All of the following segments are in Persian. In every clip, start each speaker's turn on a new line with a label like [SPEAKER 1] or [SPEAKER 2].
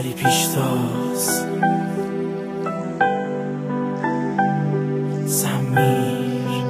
[SPEAKER 1] ولی پیشتاز سمیر.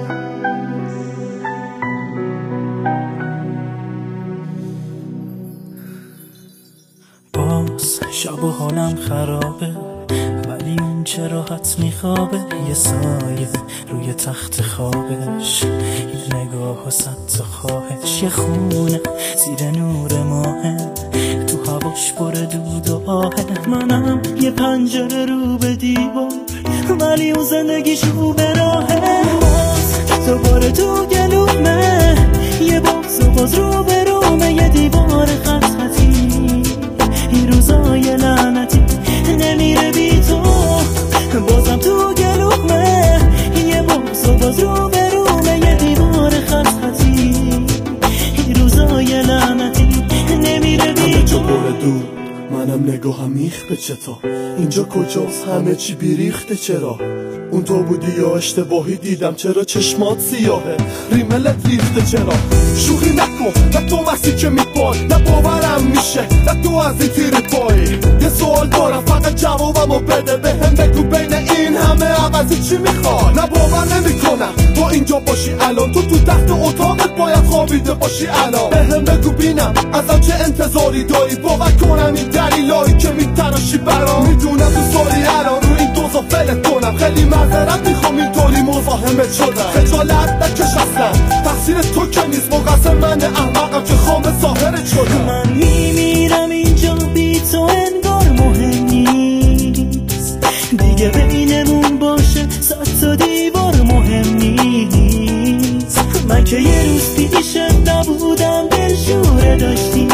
[SPEAKER 1] باز شب و حالم خرابه، ولی اون چه راحت میخوابه. یه سایه روی تخت خوابش، یه نگاه و صد تا خواهش. یه خونه زیر نور ماهه، تو هواش پر دود و آهه. منم یه پنجره رو به دیوار، ولی اون زندگیش رو به راهه. باز دوباره تو گلومه، یه باز و باز رو به رومه. یه دیوار خط خطی، این روزای لعنتی نمیره بی تو. بازم تو گلومه، یه باز و باز رو به رومه. یه دیوار خط خطی، این روزای لعنتی نمیره بی تو.
[SPEAKER 2] منم نگاهم میخته چطور اینجا کجاست، همه چی بیریخته. چرا اون تو بودی یا اشتباهی دیدم؟ چرا چشمات سیاهه، ریملت ریخته؟ چرا شوخی نکن، نه تو مسی که میپای، نه باورم میشه، نه تو از این تیر پایی. یه سوال دارم فقط جوابمو بده، بهم بگو بین این همه عوضی چی میخوای؟ نه باور نمیکنم تو اینجا باشی الان، تو تخت اتاقت باید خوابیده باشی الان. بهم بگو بینم ازم چه انتظاری داری، باور کنم این دلیلایی که میتراشی برام. میدونم تو سالی الان رو این دوزا فلت کنم، خیلی معذرت میخوام اینطوری مزاحمت شدم. خجالت نکش اصلا، تقصیر تو که نیست، مقصر من احمقم که خام ظاهرت شدم.
[SPEAKER 1] من میمیرم اینجا بی تو، انگار مهم نیست دیگه بینمون باشه صد تا دیوار، مهم نیست. من که یه روز پیشت نبودم دلشوره داشتی،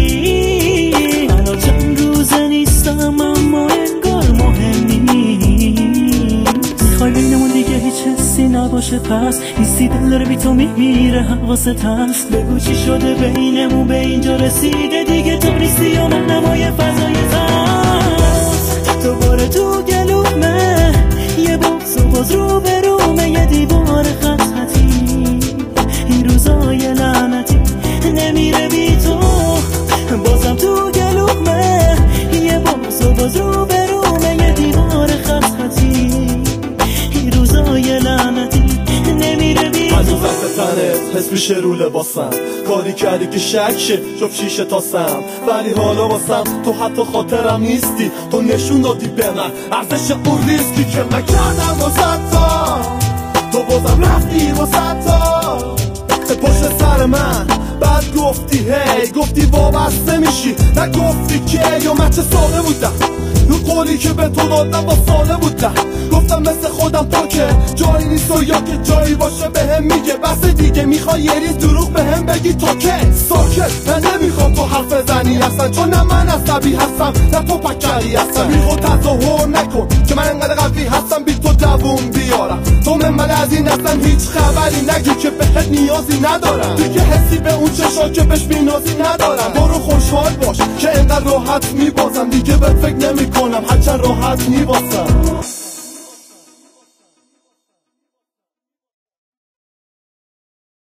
[SPEAKER 1] الان چند روزه نیستم اما انگار مهم نیست. میخوای بینمون دیگه هیچ حسی نباشه، پس نیستی، دل داره بی تو میمیره حواست هست. بگو چی شده بینمون به اینجا رسیده، دیگه تو نیستی یا من نمای فضای هست. دوباره تو گلومه، یه باز و باز رو به رومه. یه دیوار خط خطی، این روزای لعنتی نمیره بی تو. بازم تو گلومه، یه باز و باز رو به رومه. یه دیوار خط خطی، این روزای لعنتی نمیره بی تو.
[SPEAKER 2] هنوز دست تنت حس میشه رو لباسم، کاری کردی که شک شه جب شیشه تاسم. ولی حالا واسم تو حتی خاطرم نیستی، تو نشون دادی به من ارزش اون ریسکی که من کردم واسه تا. تو بازم رفتی واسه تا پشت سر من، بعد گفتی هی، گفتی وابسته میشی، نگفتی که یا من چه ساله بودم. رو قولی که به تو دادم با ساله بودم، گفتم مثل خودم تو که جایی نیست و یا که جایی باشه بهم میگه بس دیگه. میخوای یه ریز دروغ بهم بگی تو که ساکت، من نمیخوام تو حرف بزنی اصلا، چون نه من عصبی هستم نه تو پکری هستم. میخواد تظاهر نکن که من انقدر قوی هستم بی تو دووم بیارم. تو من از این اصلا هیچ خبری نگی که بهت نیازی ندارم، دیگه حسی به اون چشا که بهش بینازی ندارم. برو خوشحال باش که انقدر راحت میبازم، دیگه بهت فکر نمی کنم هرچند راحت میبازم.